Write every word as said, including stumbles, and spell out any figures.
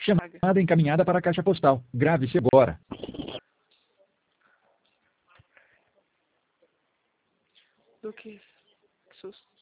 Paga. Chamada encaminhada para a caixa postal. Grave-se agora. Do que? Que susto.